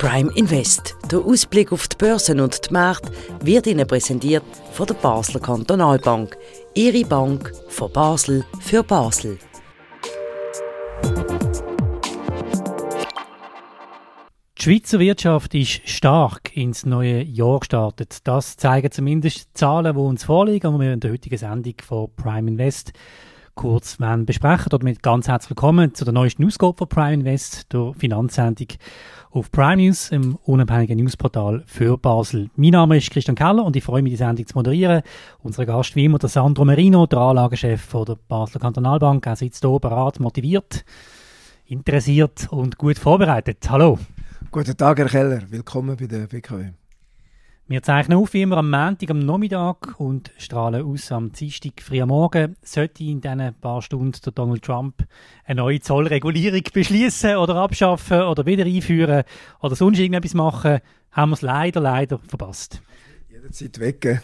Prime Invest. Der Ausblick auf die Börsen und die Märkte wird Ihnen präsentiert von der Basler Kantonalbank. Ihre Bank von Basel für Basel. Die Schweizer Wirtschaft ist stark ins neue Jahr gestartet. Das zeigen zumindest die Zahlen, die uns vorliegen und wir in der heutigen Sendung von Prime Invest kurz besprechen. Damit ganz herzlich willkommen zu der neuesten Ausgabe von Prime Invest, der Finanzsendung auf Prime News, im unabhängigen Newsportal für Basel. Mein Name ist Christian Keller und ich freue mich, die Sendung zu moderieren. Unser Gast wie immer, der Sandro Merino, der Anlagechef von der Basler Kantonalbank. Er sitzt hier bereit, motiviert, interessiert und gut vorbereitet. Hallo. Guten Tag, Herr Keller. Willkommen bei der BKW. Wir zeichnen auf wie immer am Montag, am Nachmittag und strahlen aus am Dienstag früh am Morgen. Sollte in diesen paar Stunden der Donald Trump eine neue Zollregulierung beschließen oder abschaffen oder wieder einführen oder sonst irgendetwas machen, haben wir es leider verpasst. Jederzeit weg.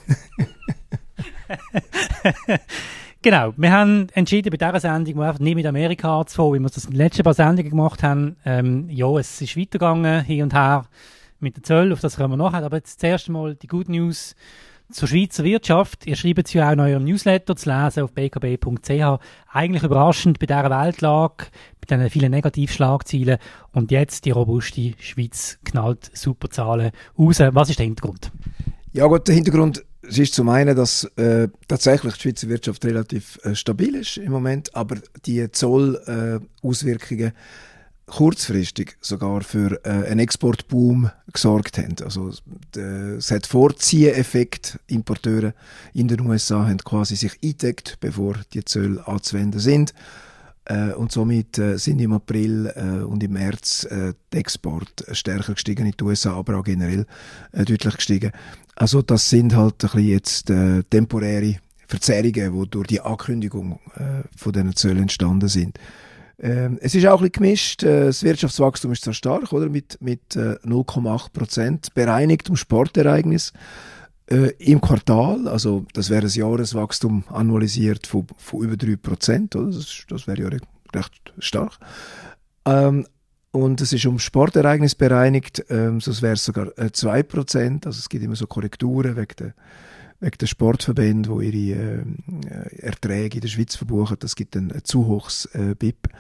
Genau, wir haben entschieden, bei dieser Sendung einfach nicht mit Amerika anzufangen, wie wir das in den letzten paar Sendungen gemacht haben. Es ist weitergegangen, hin und her mit den Zöllen, auf das können wir nachher. Aber jetzt zuerst mal die Good News zur Schweizer Wirtschaft. Ihr schreibt es ja auch in eurem Newsletter zu lesen auf bkb.ch. Eigentlich überraschend bei dieser Weltlage, bei diesen vielen Negativschlagzeilen. Und jetzt die robuste Schweiz knallt super Zahlen raus. Was ist der Hintergrund? Ja gut, der Hintergrund ist zum einen, dass tatsächlich die Schweizer Wirtschaft relativ stabil ist im Moment, aber die Zollauswirkungen kurzfristig sogar für einen Exportboom gesorgt haben. Also es hat Vorzieheffekt. Importeure in den USA haben quasi sich eingedeckt, bevor die Zölle anzuwenden sind. Und somit sind im April und im März die Exporte stärker gestiegen in die USA, aber auch generell deutlich gestiegen. Also das sind halt ein bisschen jetzt temporäre Verzerrungen, die durch die Ankündigung von diesen Zöllen entstanden sind. Es ist auch ein bisschen gemischt. Das Wirtschaftswachstum ist zwar stark, oder? Mit 0,8%, bereinigt um Sportereignis im Quartal. Also das wäre ein Jahreswachstum annualisiert von über 3%. Oder? Das wäre ja recht stark. Und es ist um Sportereignis bereinigt, sonst wäre es sogar 2%. Also es gibt immer so Korrekturen wegen der Sportverbände, die ihre Erträge in der Schweiz verbuchen. Das gibt ein zu hohes BIP.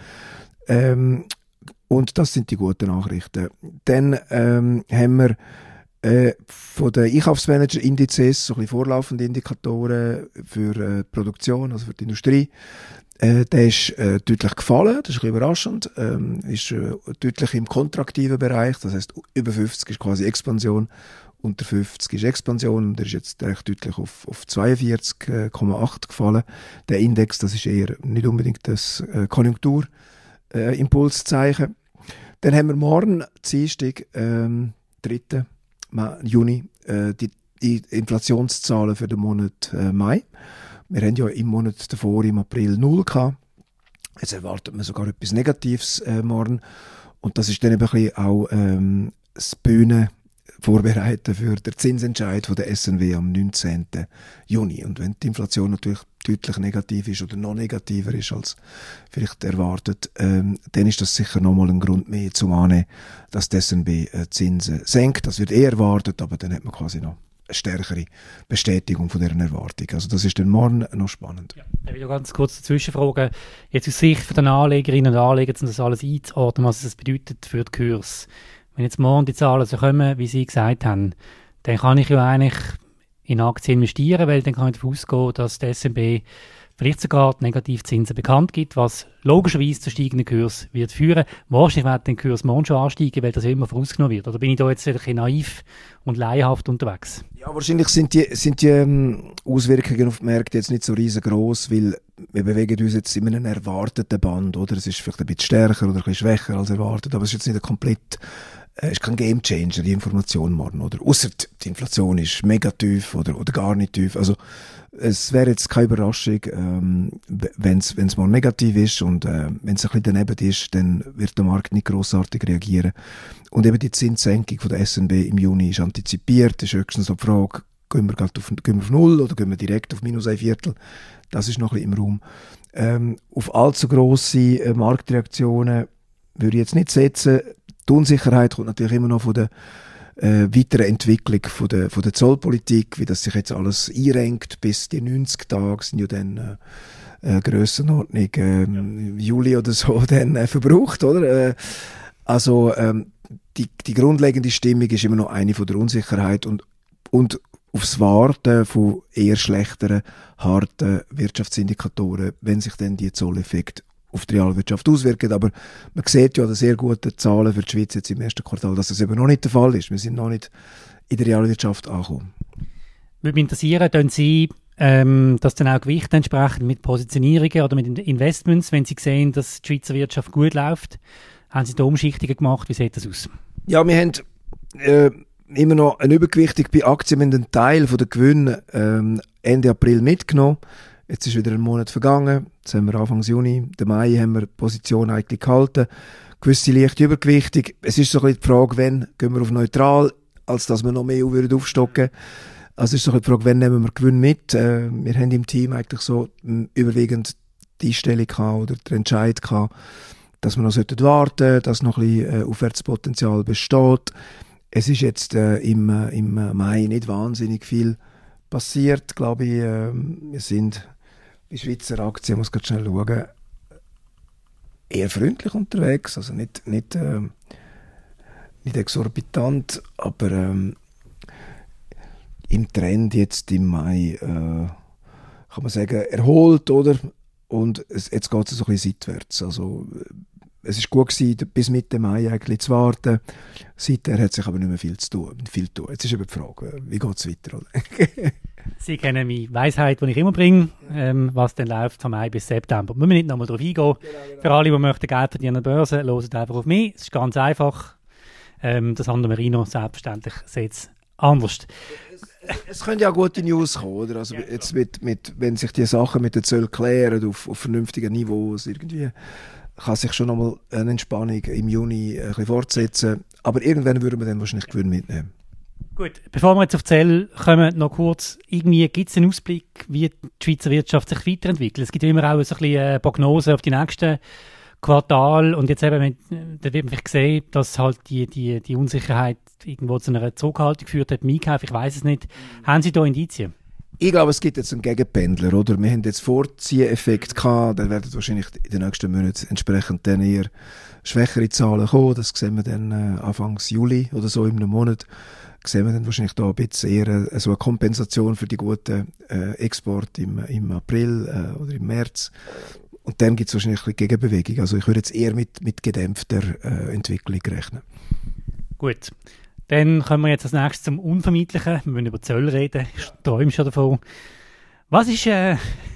Und das sind die guten Nachrichten. Dann haben wir von den Einkaufsmanager-Indizes so ein bisschen vorlaufende Indikatoren für Produktion, also für die Industrie. Der ist deutlich gefallen, das ist ein bisschen überraschend, ist deutlich im kontraktiven Bereich, das heisst über 50 ist quasi Expansion, unter 50 ist Expansion und der ist jetzt recht deutlich auf 42,8 gefallen. Der Index, das ist eher nicht unbedingt das Konjunkturimpulszeichen. Dann haben wir morgen, Dienstag, 3. Juni, die Inflationszahlen für den Monat Mai. Wir haben ja im Monat davor, im April, 0 gehabt. Jetzt erwartet man sogar etwas Negatives morgen. Und das ist dann eben ein bisschen auch das Bühne vorbereiten für den Zinsentscheid von der SNW am 19. Juni. Und wenn die Inflation natürlich deutlich negativ ist oder noch negativer ist als vielleicht erwartet, dann ist das sicher nochmal ein Grund mehr zum Annehmen, dass die SNB Zinsen senkt. Das wird eher erwartet, aber dann hat man quasi noch eine stärkere Bestätigung von deren Erwartung. Also das ist dann morgen noch spannend. Ja, ich will ganz kurz dazwischen fragen, jetzt aus Sicht der Anlegerinnen und Anleger, um das alles einzuordnen, was das bedeutet für die Kurs. Wenn jetzt morgen die Zahlen so kommen, wie Sie gesagt haben, dann kann ich ja eigentlich in Aktien investieren, weil dann kann ich davon ausgehen, dass die SNB vielleicht sogar die Negativzinsen bekannt gibt, was logischerweise zu steigenden Kurs wird führen. Wahrscheinlich wird der Kurs morgen schon ansteigen, weil das ja immer vorausgenommen wird. Oder bin ich da jetzt ein bisschen naiv und laienhaft unterwegs? Ja, wahrscheinlich sind die Auswirkungen auf die Märkte jetzt nicht so riesengroß, weil wir bewegen uns jetzt in einem erwarteten Band, oder? Es ist vielleicht ein bisschen stärker oder ein bisschen schwächer als erwartet, aber es ist jetzt nicht ein komplett ist kein Gamechanger, die Information morgen, oder? Ausser die Inflation ist mega tief oder gar nicht tief. Also, es wäre jetzt keine Überraschung, wenn es mal negativ ist und wenn es ein bisschen daneben ist, dann wird der Markt nicht grossartig reagieren. Und eben die Zinssenkung von der SNB im Juni ist antizipiert. Das ist höchstens noch die Frage, gehen wir auf 0 oder gehen wir direkt auf -1/4? Das ist noch ein bisschen im Raum. Auf allzu grosse Marktreaktionen würde ich jetzt nicht setzen. Die Unsicherheit kommt natürlich immer noch von der weiteren Entwicklung von der Zollpolitik, wie das sich jetzt alles einrenkt, bis die 90 Tage sind ja dann Grössenordnung Juli oder so dann verbraucht, oder? Die grundlegende Stimmung ist immer noch eine von der Unsicherheit und aufs Warten von eher schlechteren, harten Wirtschaftsindikatoren, wenn sich dann die Zolleffekte auf die Realwirtschaft auswirken. Aber man sieht ja an den sehr guten Zahlen für die Schweiz jetzt im ersten Quartal, dass das eben noch nicht der Fall ist. Wir sind noch nicht in der Realwirtschaft angekommen. Würde mich interessieren, tun Sie das dann auch Gewicht entsprechend mit Positionierungen oder mit Investments, wenn Sie sehen, dass die Schweizer Wirtschaft gut läuft? Haben Sie da Umschichtungen gemacht? Wie sieht das aus? Ja, wir haben immer noch eine Übergewichtung bei Aktien. Wir haben einen Teil der Gewinne Ende April mitgenommen. Jetzt ist wieder ein Monat vergangen. Jetzt haben wir Anfang Juni. Im Mai haben wir die Position eigentlich gehalten. Gewisse leichte Übergewichtung. Es ist so ein bisschen die Frage, wann gehen wir auf neutral, als dass wir noch mehr aufstocken. Also es ist so ein bisschen die Frage, wann nehmen wir Gewinn mit. Wir haben im Team eigentlich so überwiegend die Einstellung gehabt oder den Entscheid gehabt, dass wir noch warten sollten, dass noch ein bisschen Aufwärtspotenzial besteht. Es ist jetzt im Mai nicht wahnsinnig viel passiert, glaube ich. Wir sind bei Schweizer Aktien, muss gerade schnell schauen, eher freundlich unterwegs, also nicht exorbitant, aber im Trend jetzt im Mai kann man sagen, erholt, oder? Und jetzt geht es so ein bisschen seitwärts. Also, es war gut gewesen, bis Mitte Mai eigentlich zu warten. Seither hat sich aber nicht mehr viel zu tun. Jetzt ist eben die Frage, wie geht es weiter? Oder? Sie kennen meine Weisheit, die ich immer bringe, was dann läuft von Mai bis September. Müssen wir nicht nochmal darauf eingehen. Genau. Für alle, die möchten Geld verdienen an der Börse, hören einfach auf mich. Es ist ganz einfach. Das Sandro Marino selbstverständlich sieht es anders. Es können ja gute News kommen, oder? Also jetzt wenn sich die Sachen mit den Zöllen klären auf vernünftigen Niveaus, irgendwie kann sich schon nochmal eine Entspannung im Juni ein bisschen fortsetzen. Aber irgendwann würden wir dann wahrscheinlich Gewinn mitnehmen. Gut, bevor wir jetzt auf die Zelle kommen, noch kurz, gibt es einen Ausblick, wie die Schweizer Wirtschaft sich weiterentwickelt? Es gibt immer auch so ein bisschen Prognosen auf die nächsten Quartal und jetzt eben, da wird man vielleicht sehen, dass halt die Unsicherheit irgendwo zu einer Zurückhaltung geführt hat, Einkauf, ich weiss es nicht. Haben Sie da Indizien? Ich glaube, es gibt jetzt einen Gegenpendler, oder? Wir haben jetzt Vorzieheffekt gehabt, dann werden wahrscheinlich in den nächsten Monaten entsprechend dann eher schwächere Zahlen kommen. Das sehen wir dann Anfang Juli oder so in einem Monat. Sehen wir dann wahrscheinlich da ein bisschen eher so eine Kompensation für die guten Exporte im April oder im März. Und dann gibt es wahrscheinlich eine Gegenbewegung. Also ich würde jetzt eher mit gedämpfter Entwicklung rechnen. Gut. Dann kommen wir jetzt als nächstes zum Unvermeidlichen. Wir müssen über Zölle reden. Ich träume schon davon. Was ist in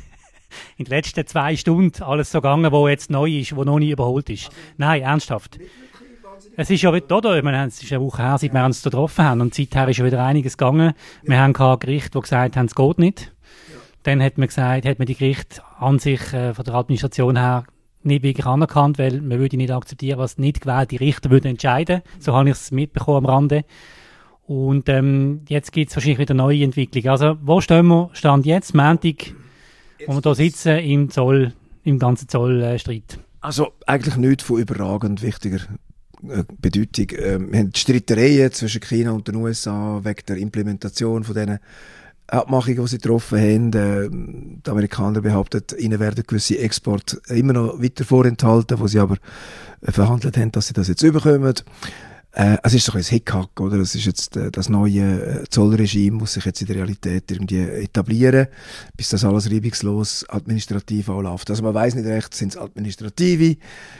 den letzten 2 Stunden alles so gegangen, wo jetzt neu ist, wo noch nie überholt ist? Nein, ernsthaft. Es ist ja wieder, oder? Ich meine, es ist eine Woche her, seit wir uns getroffen haben. Und seither ist ja wieder einiges gegangen. Wir haben ein Gericht, die gesagt haben, es geht nicht. Dann hat man die Gerichte an sich von der Administration her nicht wirklich anerkannt, weil man würde nicht akzeptieren, was nicht gewählte Richter würden entscheiden. So habe ich es mitbekommen am Rande. Und jetzt gibt es wahrscheinlich wieder neue Entwicklungen. Also wo stehen wir? Stand jetzt, Montag, wo wir da sitzen im ganzen Zollstreit. Also eigentlich nichts von überragend wichtiger Bedeutung. Wir haben die Streitereien zwischen China und den USA wegen der Implementation von diesen Abmachungen, die sie getroffen haben. Die Amerikaner behaupten, ihnen werden gewisse Exporte immer noch weiter vorenthalten, wo sie aber verhandelt haben, dass sie das jetzt überkommen. Es ist so ein Hickhack, oder? Es ist jetzt das neue Zollregime, muss sich jetzt in der Realität irgendwie etablieren, bis das alles reibungslos administrativ anläuft. Also man weiß nicht recht, sind es administrative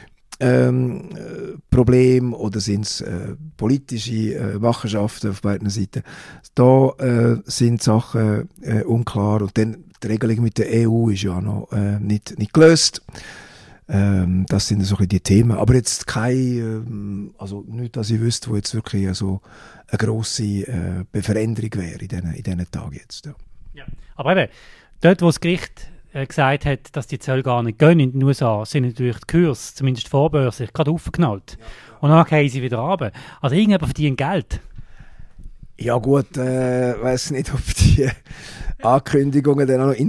Problem oder sind es politische Machenschaften auf beiden Seiten. Da sind Sachen unklar und dann die Regelung mit der EU ist ja noch nicht gelöst. Das sind so die Themen. Aber jetzt also nicht, dass ich wüsste, wo jetzt wirklich so eine grosse Veränderung wäre in diesen Tagen jetzt. Ja. Ja. Aber eben, dort wo das Gericht gesagt hat, dass die Zölle gar nicht gehen in den USA, sind natürlich die Kurse, zumindest die Vorbörse, gerade aufgeknallt. Ja. Und dann gehen sie wieder runter. Also irgendjemand verdient Geld. Ja gut, weiss nicht, ob die Ankündigungen dann auch noch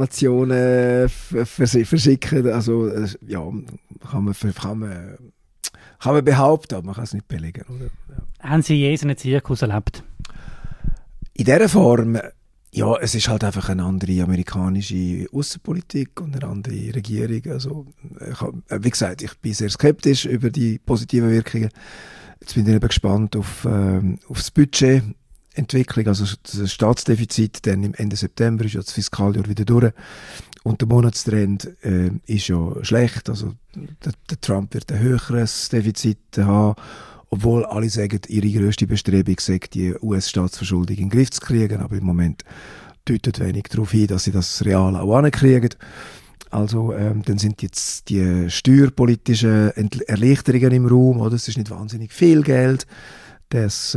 Insider-Informationen verschicken. Also ja, kann man kann man behaupten, aber man kann es nicht belegen. Oder? Ja. Haben Sie je so einen Zirkus erlebt? In dieser Form, ja, es ist halt einfach eine andere amerikanische Außenpolitik und eine andere Regierung. Also, wie gesagt, ich bin sehr skeptisch über die positiven Wirkungen. Jetzt bin ich eben gespannt auf das Budgetentwicklung, also das Staatsdefizit, dann im Ende September ist ja das Fiskaljahr wieder durch. Und der Monatstrend ist ja schlecht. Also der Trump wird ein höheres Defizit haben, obwohl alle sagen, ihre grösste Bestrebung sei, die US-Staatsverschuldung in den Griff zu kriegen. Aber im Moment deutet wenig darauf hin, dass sie das real auch ankriegen. Also dann sind jetzt die steuerpolitischen Erleichterungen im Raum. Oder? Es ist nicht wahnsinnig viel Geld. Das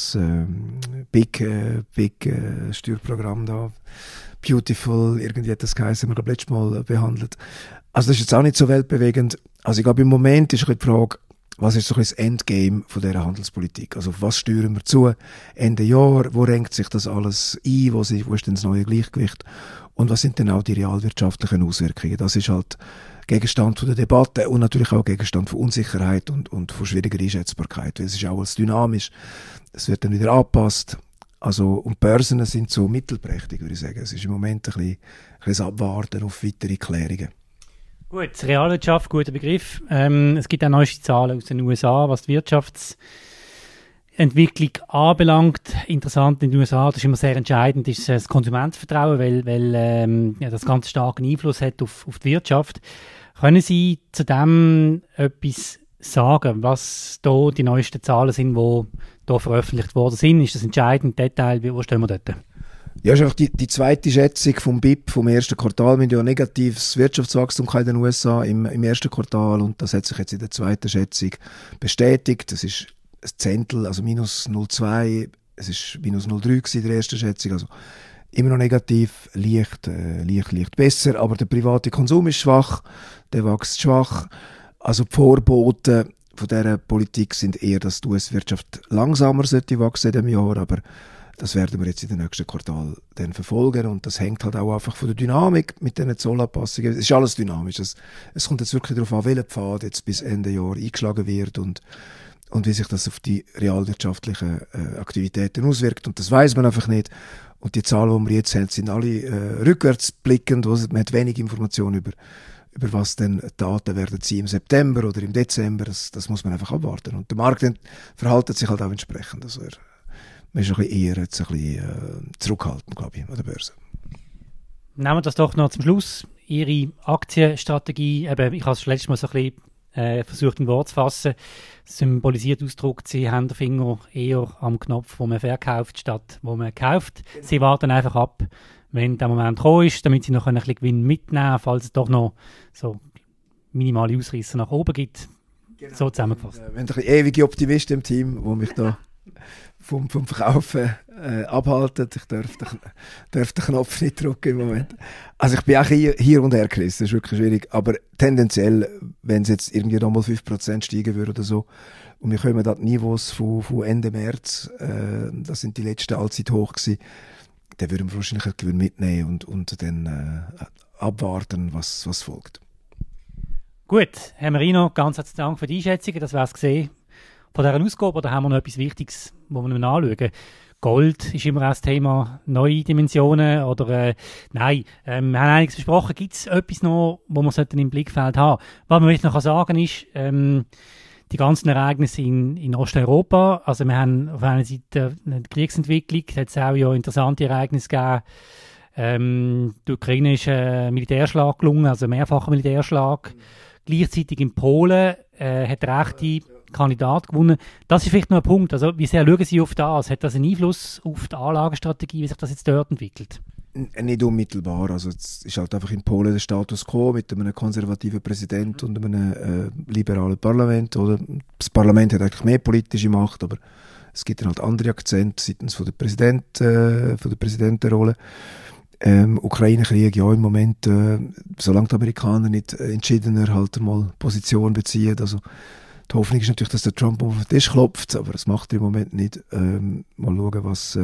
Big Steuerprogramm da, Beautiful, irgendwie hat das geheißen, haben wir glaube letztes Mal behandelt. Also das ist jetzt auch nicht so weltbewegend. Also ich glaube, im Moment ist die Frage, was ist so ein das Endgame von dieser Handelspolitik? Also auf was steuern wir zu? Ende Jahr, wo renkt sich das alles ein? Wo ist denn das neue Gleichgewicht? Und was sind denn auch die realwirtschaftlichen Auswirkungen? Das ist halt Gegenstand von der Debatte und natürlich auch Gegenstand von Unsicherheit und von schwieriger Einschätzbarkeit. Weil es ist auch alles dynamisch. Es wird dann wieder angepasst. Also, und Börsen sind so mittelprächtig, würde ich sagen. Es ist im Moment ein bisschen Abwarten auf weitere Klärungen. Gut, Realwirtschaft, guter Begriff. Es gibt auch neueste Zahlen aus den USA, was die Wirtschaftsentwicklung anbelangt. Interessant in den USA, das ist immer sehr entscheidend, ist das Konsumentenvertrauen, weil das ganz starken Einfluss hat auf die Wirtschaft. Können Sie zu dem etwas sagen, was da die neuesten Zahlen sind, die da veröffentlicht worden sind? Ist das entscheidend? Detail, wo stehen wir dort? Ja, ist einfach die zweite Schätzung vom BIP vom ersten Quartal. Wir haben ja negatives Wirtschaftswachstum in den USA im ersten Quartal und das hat sich jetzt in der zweiten Schätzung bestätigt. Das ist ein Zehntel, also minus 0,2, es ist minus 0,3 in der ersten Schätzung, also immer noch negativ, leicht besser, aber der private Konsum ist schwach, der wächst schwach. Also die Vorboten von dieser Politik sind eher, dass die US-Wirtschaft langsamer sollte wachsen in diesem Jahr, aber das werden wir jetzt in den nächsten Quartal dann verfolgen und das hängt halt auch einfach von der Dynamik mit diesen Zollanpassungen. Es ist alles dynamisch. Es kommt jetzt wirklich darauf an, welcher Pfad jetzt bis Ende Jahr eingeschlagen wird und wie sich das auf die realwirtschaftlichen Aktivitäten auswirkt. Und das weiß man einfach nicht. Und die Zahlen, die wir jetzt haben, sind alle rückwärtsblickend. Man hat wenig Informationen über was denn Daten werden sie im September oder im Dezember. Das muss man einfach abwarten. Und der Markt verhält sich halt auch entsprechend. Also man ist eher jetzt ein bisschen zurückhaltend, glaube ich, an der Börse. Nehmen wir das doch noch zum Schluss. Ihre Aktienstrategie, eben, ich habe es letztes Mal so ein bisschen versucht in Wort zu fassen, symbolisiert ausgedrückt, Sie haben den Finger eher am Knopf, wo man verkauft, statt wo man kauft. Genau. Sie warten einfach ab, wenn der Moment gekommen ist, damit Sie noch ein bisschen Gewinn mitnehmen können, falls es doch noch so minimale Ausreißer nach oben gibt. Genau. So zusammengefasst. Wir haben ein bisschen ewige Optimisten im Team, die mich da vom Verkaufen abhalten. Ich darf den Knopf nicht drücken im Moment. Also ich bin auch hier und her gerissen, das ist wirklich schwierig. Aber tendenziell, wenn es jetzt irgendwie nochmal 5% steigen würde oder so, und wir kommen da die Niveaus von Ende März, das sind die letzten Allzeithoch gewesen, dann würden wir wahrscheinlich einen Gewinn mitnehmen und dann abwarten, was folgt. Gut, Herr Marino, ganz herzlichen Dank für die Einschätzungen. Das wäre es gesehen von dieser Ausgabe. Oder haben wir noch etwas Wichtiges, wo wir anschauen? Gold ist immer auch das Thema, neue Dimensionen oder nein, wir haben einiges besprochen. Gibt es etwas noch, wo wir im Blickfeld haben? Was man noch sagen kann, ist, die ganzen Ereignisse in Osteuropa. Also wir haben auf einer Seite eine Kriegsentwicklung, da hat es auch ja interessante Ereignisse gegeben. Die Ukraine ist ein Militärschlag gelungen, also ein mehrfacher Militärschlag. Gleichzeitig in Polen hat der rechte Kandidat gewonnen. Das ist vielleicht noch ein Punkt. Also wie sehr schauen Sie auf das? Hat das einen Einfluss auf die Anlagestrategie, wie sich das jetzt dort entwickelt? Nicht unmittelbar. Also es ist halt einfach in Polen der Status quo mit einem konservativen Präsident und einem liberalen Parlament. Oder? Das Parlament hat eigentlich mehr politische Macht, aber es gibt dann halt andere Akzente seitens von der Präsidentenrolle. Ukraine-Krieg, ja im Moment, solange die Amerikaner nicht entschiedener halt mal Position beziehen. Also die Hoffnung ist natürlich, dass der Trump auf den Tisch klopft, aber das macht er im Moment nicht. Mal schauen,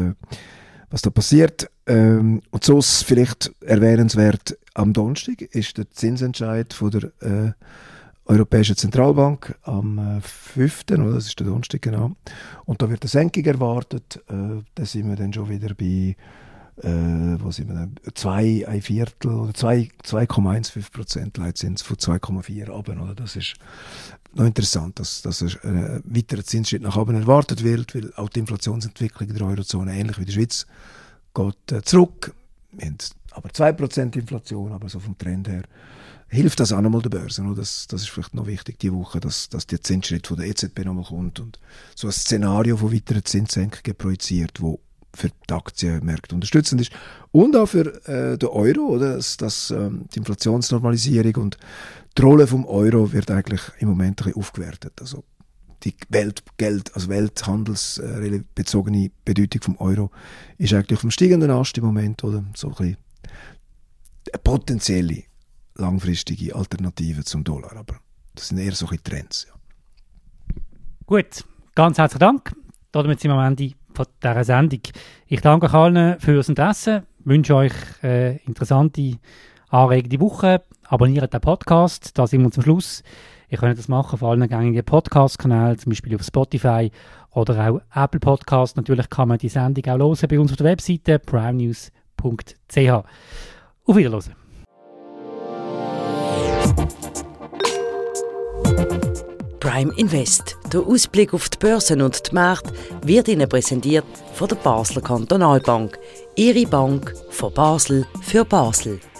was da passiert. Und so ist vielleicht erwähnenswert, am Donnerstag ist der Zinsentscheid von der Europäischen Zentralbank am 5., oder? Das ist der Donnerstag, genau. Und da wird eine Senkung erwartet. Da sind wir dann schon wieder bei wo sind wir denn? 2,25 oder 2,15% Leitzins von 2,4 runter, oder? Das ist noch interessant, dass ein weiterer Zinsschritt nach oben erwartet wird, weil auch die Inflationsentwicklung in der Eurozone, ähnlich wie in der Schweiz, geht zurück. Wir haben aber 2% Inflation, aber so vom Trend her hilft das auch nochmal der Börse. Das ist vielleicht noch wichtig diese Woche, dass der Zinsschritt von der EZB nochmal kommt und so ein Szenario von weiteren Zinssenkungen projiziert, wo für die Aktienmärkte unterstützend ist. Und auch für den Euro, oder? Die Inflationsnormalisierung und die Rolle vom Euro wird eigentlich im Moment ein bisschen aufgewertet. Also die welthandelsbezogene Bedeutung vom Euro ist eigentlich auf dem steigenden Ast im Moment, oder? So ein bisschen eine potenzielle langfristige Alternative zum Dollar. Aber das sind eher solche Trends. Ja. Gut, ganz herzlichen Dank. Damit sind wir am Ende von dieser Sendung. Ich danke euch allen fürs Interesse, wünsche euch eine interessante, anregende Woche. Abonniert den Podcast, da sind wir zum Schluss. Ihr könnt das machen auf allen gängigen Podcast-Kanälen, zum Beispiel auf Spotify oder auch Apple Podcast. Natürlich kann man die Sendung auch hören bei uns auf der Webseite primenews.ch. Auf Wiederhören. Prime Invest, der Ausblick auf die Börsen und die Märkte, wird Ihnen präsentiert von der Basler Kantonalbank. Ihre Bank von Basel für Basel.